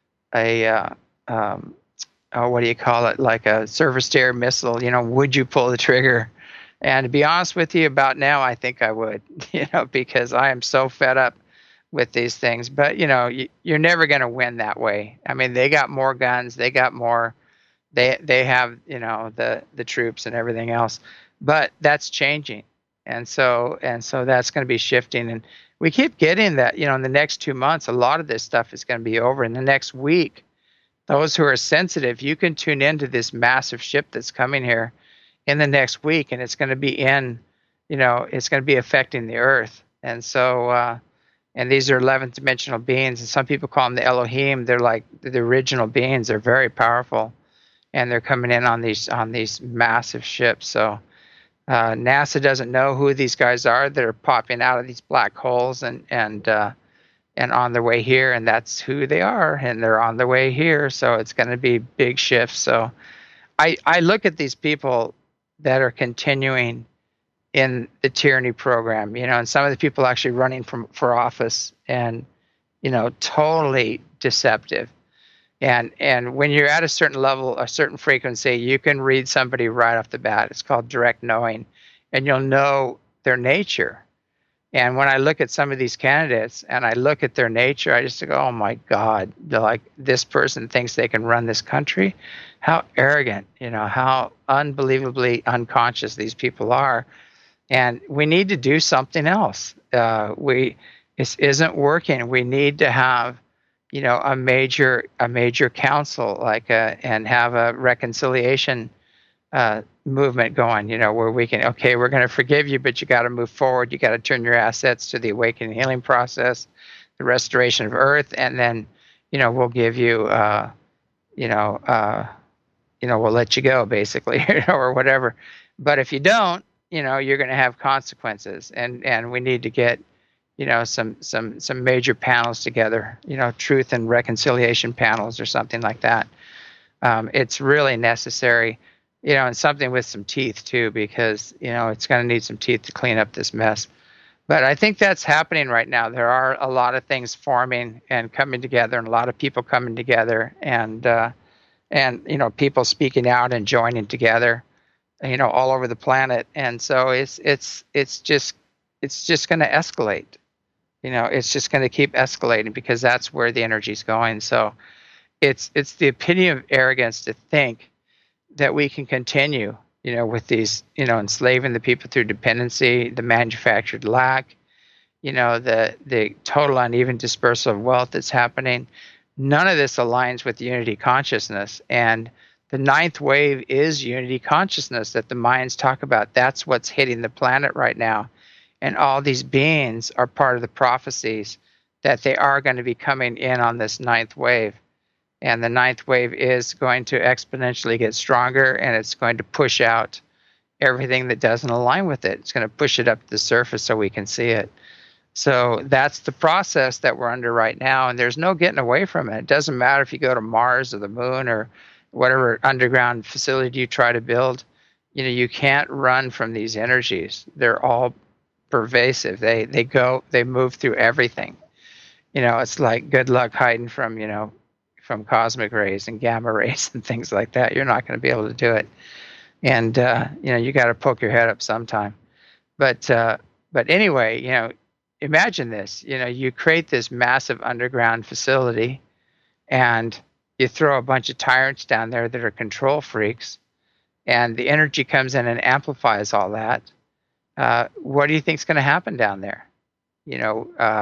a uh, um, oh, what do you call it, like a surface to air missile, you know, would you pull the trigger? And to be honest with you, about now, I think I would, you know, because I am so fed up with these things. But, you know, you, you're never going to win that way. I mean, they got more guns, they got more, they they have, you know, the, the troops and everything else. But that's changing. And so, and so that's going to be shifting. And we keep getting that, you know, in the next two months, a lot of this stuff is going to be over. In the next week, those who are sensitive, you can tune into this massive shift that's coming here in the next week, and it's going to be in, you know, it's going to be affecting the earth. And so, uh, and these are eleventh dimensional beings, and some people call them the Elohim. They're like the original beings. They're very powerful, and they're coming in on these on these massive ships. So uh, NASA doesn't know who these guys are that are popping out of these black holes and and uh, and on their way here, and that's who they are, and they're on their way here. So it's going to be big shifts. So I I look at these people that are continuing in the tyranny program, you know, and some of the people actually running from for office, and you know, totally deceptive. And and when you're at a certain level, a certain frequency, you can read somebody right off the bat. It's called direct knowing, and you'll know their nature. And when I look at some of these candidates and I look at their nature, I just go, oh my God, they're like, this person thinks they can run this country. How arrogant, you know, how unbelievably unconscious these people are. And we need to do something else. Uh, we, this isn't working. We need to have, you know, a major, a major council, like a, and have a reconciliation uh, movement going, you know, where we can, okay, we're going to forgive you, but you got to move forward. You got to turn your assets to the awakening healing process, the restoration of earth, and then, you know, we'll give you, uh, you know, uh, you know, we'll let you go, basically, you know, or whatever. But if you don't, you know, you're going to have consequences, and and we need to get, you know, some some some major panels together, you know, truth and reconciliation panels or something like that. Um, it's really necessary. You know, and something with some teeth too, because, you know, it's going to need some teeth to clean up this mess. But I think that's happening right now. There are a lot of things forming and coming together, and a lot of people coming together, and uh, and you know, people speaking out and joining together, you know, all over the planet. And so it's it's it's just it's just going to escalate. You know, it's just going to keep escalating, because that's where the energy's going. So it's it's the epitome of arrogance to think that we can continue, you know, with these, you know, enslaving the people through dependency, the manufactured lack, you know, the the total uneven dispersal of wealth that's happening. None of this aligns with unity consciousness. And the ninth wave is unity consciousness that the Mayans talk about. That's what's hitting the planet right now. And all these beings are part of the prophecies that they are going to be coming in on this ninth wave. And the ninth wave is going to exponentially get stronger, and it's going to push out everything that doesn't align with it. It's going to push it up to the surface so we can see it. So that's the process that we're under right now, and there's no getting away from it. It doesn't matter if you go to Mars or the moon or whatever underground facility you try to build. You know, you can't run from these energies. They're all pervasive. They they go, they move through everything. You know, it's like good luck hiding from, you know, from cosmic rays and gamma rays and things like that. You're not going to be able to do it. And, uh, you know, you got to poke your head up sometime. But, uh, but anyway, you know, imagine this, you know, you create this massive underground facility, and you throw a bunch of tyrants down there that are control freaks, and the energy comes in and amplifies all that. Uh, what do you think is going to happen down there? You know, uh,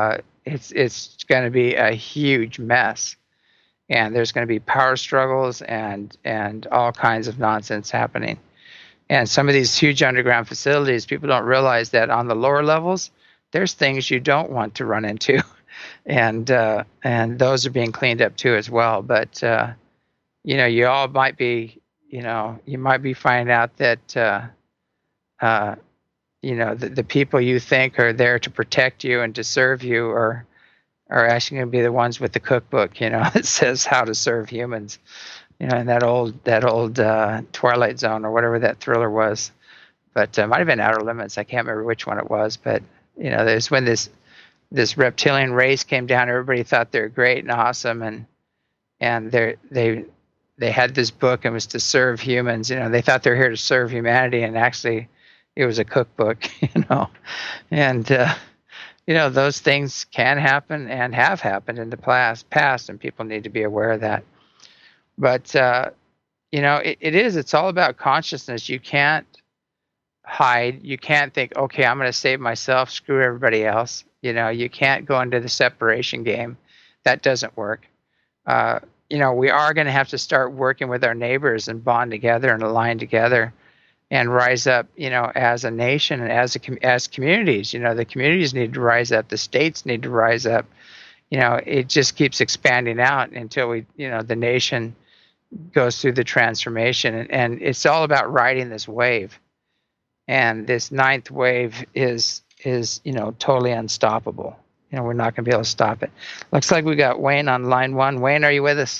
it's it's going to be a huge mess, and there's going to be power struggles and and all kinds of nonsense happening. And some of these huge underground facilities, people don't realize that on the lower levels, there's things you don't want to run into, and uh, and those are being cleaned up too as well. But uh, you know, you all might be, you know, you might be finding out that. Uh, uh, you know, the, the people you think are there to protect you and to serve you are are actually going to be the ones with the cookbook, you know, that says how to serve humans, you know, in that old that old uh, Twilight Zone or whatever that thriller was. But it uh, might have been Outer Limits. I can't remember which one it was. But you know, there's when this this reptilian race came down, everybody thought they were great and awesome, and and they they they had this book and it was to serve humans. You know, they thought they were here to serve humanity, and actually it was a cookbook, you know, and, uh, you know, those things can happen and have happened in the past, past, and people need to be aware of that. But, uh, you know, it, it is, it's all about consciousness. You can't hide. You can't think, okay, I'm going to save myself, screw everybody else. You know, you can't go into the separation game. That doesn't work. Uh, you know, we are going to have to start working with our neighbors and bond together and align together and rise up, you know, as a nation and as a, as communities. You know, the communities need to rise up. The states need to rise up. You know, it just keeps expanding out until we, you know, the nation goes through the transformation. And, and it's all about riding this wave. And this ninth wave is, is, you know, totally unstoppable. You know, we're not going to be able to stop it. Looks like we got Wayne on line one. Wayne, are you with us?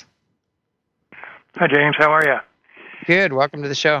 Hi, James. How are you? Good. Welcome to the show.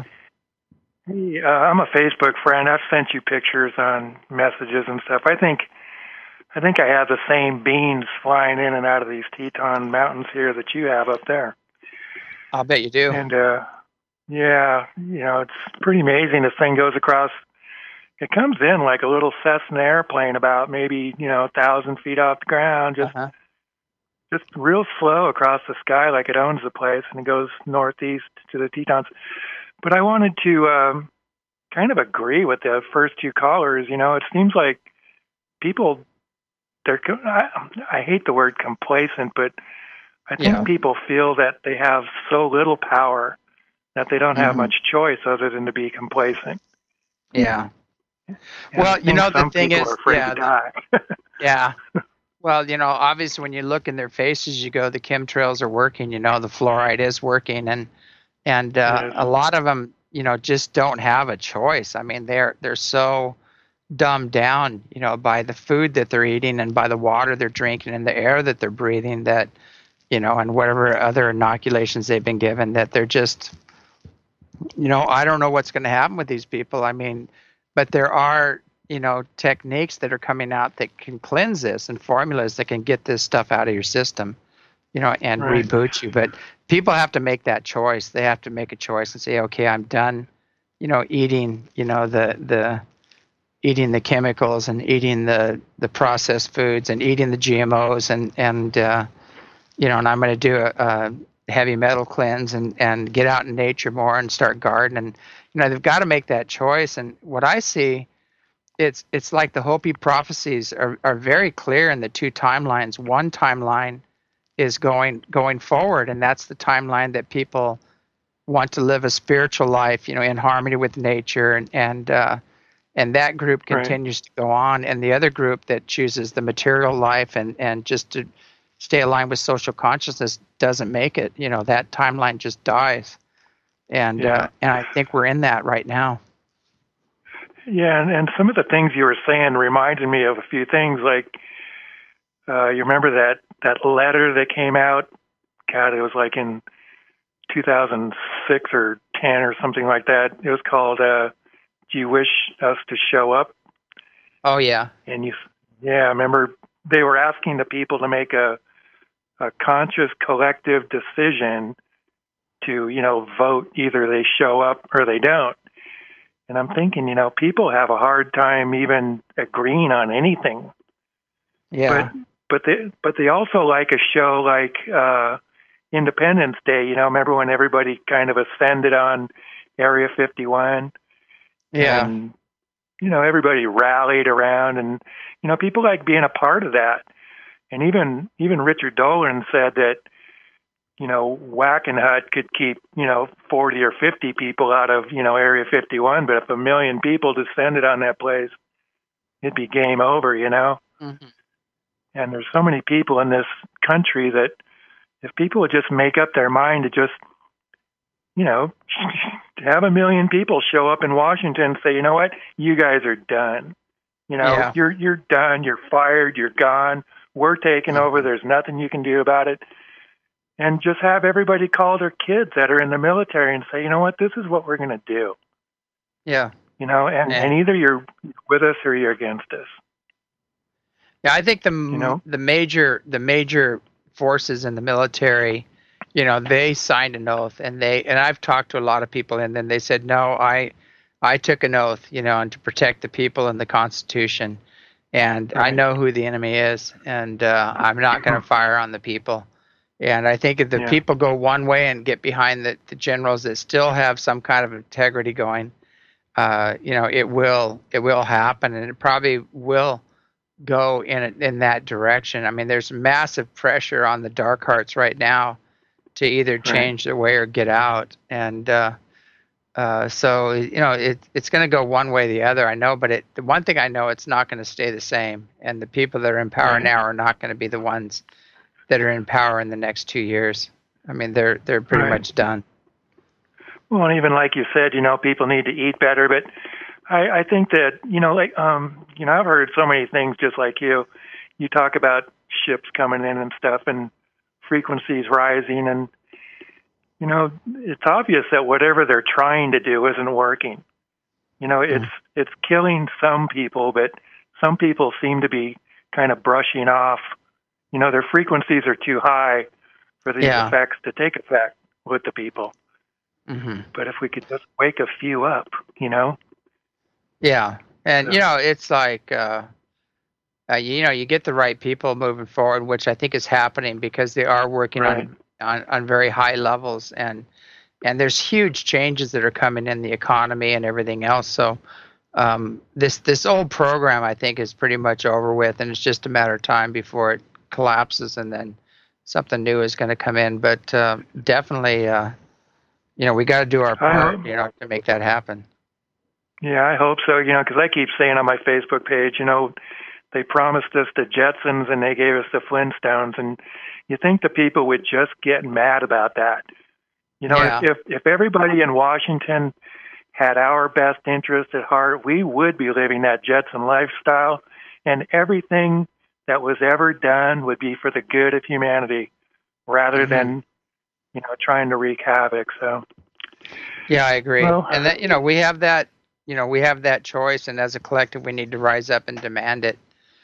Hey, uh, I'm a Facebook friend. I've sent you pictures on messages and stuff. I think, I think I have the same beans flying in and out of these Teton Mountains here that you have up there. I'll bet you do. And uh, yeah, you know, it's pretty amazing. This thing goes across. It comes in like a little Cessna airplane, about maybe you know a thousand feet off the ground, just uh-huh. just real slow across the sky, like it owns the place, and it goes northeast to the Tetons. But I wanted to um, kind of agree with the first two callers. You know, it seems like people, they're, I, I hate the word complacent, but I think yeah. people feel that they have so little power that they don't have mm-hmm. much choice other than to be complacent. Yeah. And well, you know, the thing is, are afraid yeah, to die. yeah. Well, you know, obviously when you look in their faces, you go, the chemtrails are working, you know, the fluoride is working. And, And uh, yes. a lot of them, you know, just don't have a choice. I mean, they're they're so dumbed down, you know, by the food that they're eating and by the water they're drinking and the air that they're breathing, that, you know, and whatever other inoculations they've been given, that they're just, you know, I don't know what's going to happen with these people. I mean, but there are, you know, techniques that are coming out that can cleanse this and formulas that can get this stuff out of your system, you know, and right. reboot you. But people have to make that choice. They have to make a choice and say, okay, I'm done, you know, eating, you know, the, the, eating the chemicals and eating the, the processed foods and eating the G M Os and, and, uh, you know, and I'm going to do a, a heavy metal cleanse and, and get out in nature more and start gardening. You know, they've got to make that choice. And what I see, it's, it's like the Hopi prophecies are, are very clear in the two timelines. One timeline is going going forward, and that's the timeline that people want to live a spiritual life, you know, in harmony with nature, and and uh, and that group continues right. to go on, and the other group that chooses the material life and and just to stay aligned with social consciousness doesn't make it. You know, that timeline just dies, and yeah. uh, and I think we're in that right now. Yeah, and, and some of the things you were saying reminded me of a few things, like uh, you remember that that letter that came out, God, it was like in two thousand six or ten or something like that. It was called, uh, Do You Wish Us to Show Up? Oh, yeah. And you, yeah, I remember they were asking the people to make a, a conscious collective decision to, you know, vote either they show up or they don't. And I'm thinking, you know, people have a hard time even agreeing on anything. Yeah. But but they but they also like a show like uh, Independence Day. You know, remember when everybody kind of ascended on Area fifty-one? Yeah. And, you know, everybody rallied around, and, you know, people like being a part of that. And even even Richard Dolan said that, you know, Wackenhut could keep, you know, forty or fifty people out of, you know, Area fifty-one, but if a million people descended on that place, it'd be game over, you know? Mm-hmm. And there's so many people in this country that if people would just make up their mind to just, you know, have a million people show up in Washington and say, you know what, you guys are done. You know, Yeah. you're you're done, you're fired, you're gone, we're taking Mm-hmm. over, there's nothing you can do about it. And just have everybody call their kids that are in the military and say, you know what, this is what we're going to do. Yeah. You know, and, Yeah. and either you're with us or you're against us. Yeah, I think the You know? the major the major forces in the military, you know, they signed an oath, and they and I've talked to a lot of people, and then they said, no, I I took an oath, you know, and to protect the people and the Constitution, and I Right. know who the enemy is, and uh, I'm not going to fire on the people. And I think if the Yeah. people go one way and get behind the, the generals that still have some kind of integrity going, uh, you know, it will it will happen, and it probably will go in a, in that direction. I mean, there's massive pressure on the dark hearts right now to either change their way or get out, and uh, uh, so you know, it it's going to go one way or the other. I know, but it the one thing I know, it's not going to stay the same, and the people that are in power Right. now are not going to be the ones that are in power in the next two years. I mean, they're they're pretty Right. much done. Well, and even like you said, you know, people need to eat better, but I, I think that, you know, like, um, you know, I've heard so many things just like you. You talk about ships coming in and stuff and frequencies rising, and, you know, it's obvious that whatever they're trying to do isn't working. You know, it's it's killing some people, but some people seem to be kind of brushing off. You know, their frequencies are too high for these Yeah. effects to take effect with the people. Hmm. But if we could just wake a few up, you know? Yeah, and So- you know, it's like uh, uh, you know, you get the right people moving forward, which I think is happening because they are working Right. on, on on very high levels, and and there's huge changes that are coming in the economy and everything else. So um, this this old program, I think, is pretty much over with, and it's just a matter of time before it collapses, and then something new is going to come in. But uh, definitely, uh, you know, we got to do our part, you know, to make that happen. Yeah, I hope so, you know, because I keep saying on my Facebook page, you know, they promised us the Jetsons and they gave us the Flintstones, and you think the people would just get mad about that. You know, Yeah. if if everybody in Washington had our best interest at heart, we would be living that Jetson lifestyle, and everything that was ever done would be for the good of humanity rather Mhm. than, you know, trying to wreak havoc. So, Yeah, I agree. Well- and that, you know, we have that, you know, we have that choice, and as a collective, we need to rise up and demand it.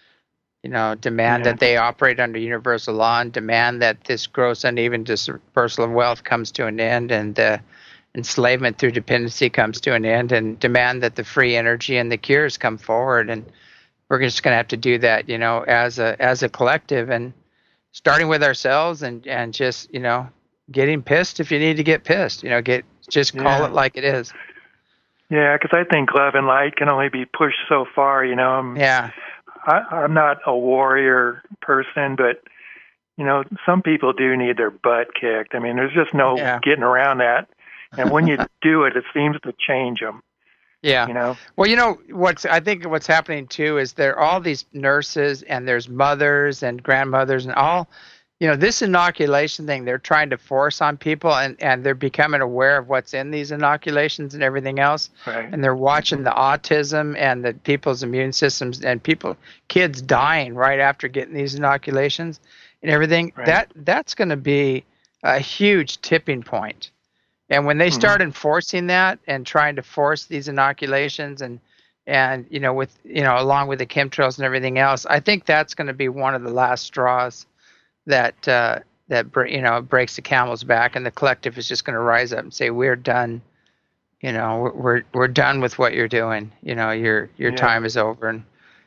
You know, demand Yeah. that they operate under universal law, and demand that this gross uneven dispersal of wealth comes to an end, and uh, enslavement through dependency comes to an end, and demand that the free energy and the cures come forward. And we're just going to have to do that, you know, as a as a collective, and starting with ourselves, and and just, you know, getting pissed if you need to get pissed. You know, get just call Yeah. it like it is. yeah, because I think love and light can only be pushed so far, you know. I'm, Yeah. I, I'm not a warrior person, but, you know, some people do need their butt kicked. I mean, there's just no Yeah. getting around that. And when you do it, it seems to change them, Yeah. you know. Well, you know what's I think what's happening too is there are all these nurses, and there's mothers and grandmothers, and all, you know, this inoculation thing they're trying to force on people, and and they're becoming aware of what's in these inoculations and everything else, Right. and they're watching the autism and the people's immune systems, and people kids dying right after getting these inoculations and everything. Right. That that's going to be a huge tipping point. And when they Mhm. start enforcing that and trying to force these inoculations, and and you know, with, you know, along with the chemtrails and everything else, I think that's going to be one of the last straws that uh, that bre- you know, breaks the camel's back, and the collective is just going to rise up and say, we're done. You know, we're we're, we're done with what you're doing. You know, your your Yeah. time is over, and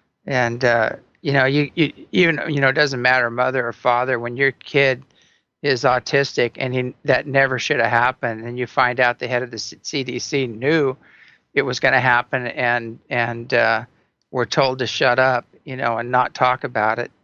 and uh, you know, you, you even, you know, it doesn't matter mother or father, when your kid is autistic and he, that never should have happened, and you find out the head of the C D C knew it was going to happen, and and uh, we're told to shut up, you know, and not talk about it.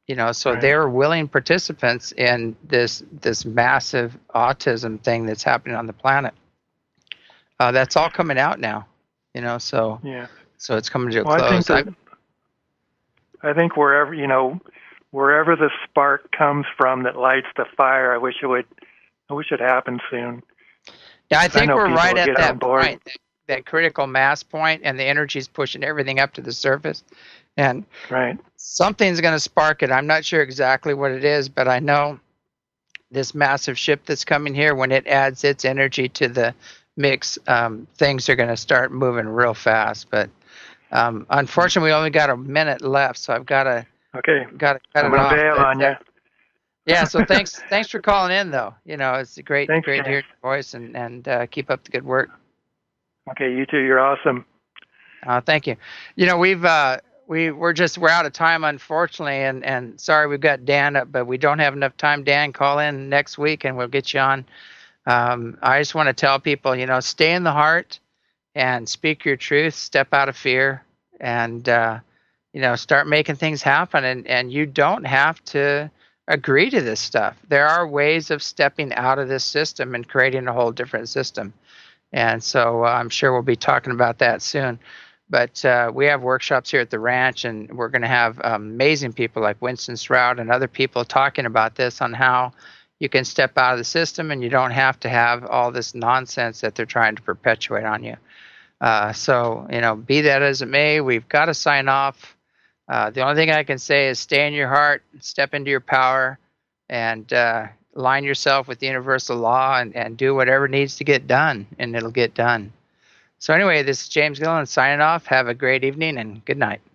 You know, so Right. they're willing participants in this this massive autism thing that's happening on the planet. Uh, that's all coming out now. You know, so Yeah. so it's coming to a Well, I think close. that, I think wherever you know, wherever the spark comes from that lights the fire, I wish it would. I wish it happened soon. Yeah, I I think know we're people right will at get that on board. point, that, that critical mass point, and the energy's pushing everything up to the surface. And Right. something's going to spark it. I'm not sure exactly what it is, but I know this massive ship that's coming here, when it adds its energy to the mix, um, things are going to start moving real fast. But um, unfortunately, we only got a minute left, so I've got to Okay. got to cut I'm it gonna off. bail But, on you. uh, yeah, so thanks thanks for calling in, though. You know, it's great Thanks, great to hear James. your voice, and and uh, keep up the good work. Okay, you too. You're awesome. Uh, thank you. You know, we've uh, we we're just we're out of time, unfortunately, and and sorry we've got Dan up, but we don't have enough time. Dan, call in next week, and we'll get you on. Um, I just want to tell people, you know, stay in the heart and speak your truth. Step out of fear, and uh, you know, start making things happen. And and you don't have to agree to this stuff. There are ways of stepping out of this system and creating a whole different system. And so uh, I'm sure we'll be talking about that soon. But uh, we have workshops here at the ranch, and we're going to have um, amazing people like Winston Stroud and other people talking about this, on how you can step out of the system and you don't have to have all this nonsense that they're trying to perpetuate on you. Uh, so, you know, be that as it may, we've got to sign off. Uh, the only thing I can say is stay in your heart, step into your power, and uh, align yourself with the universal law, and, and do whatever needs to get done, and it'll get done. So anyway, this is James Gillen signing off. Have a great evening and good night.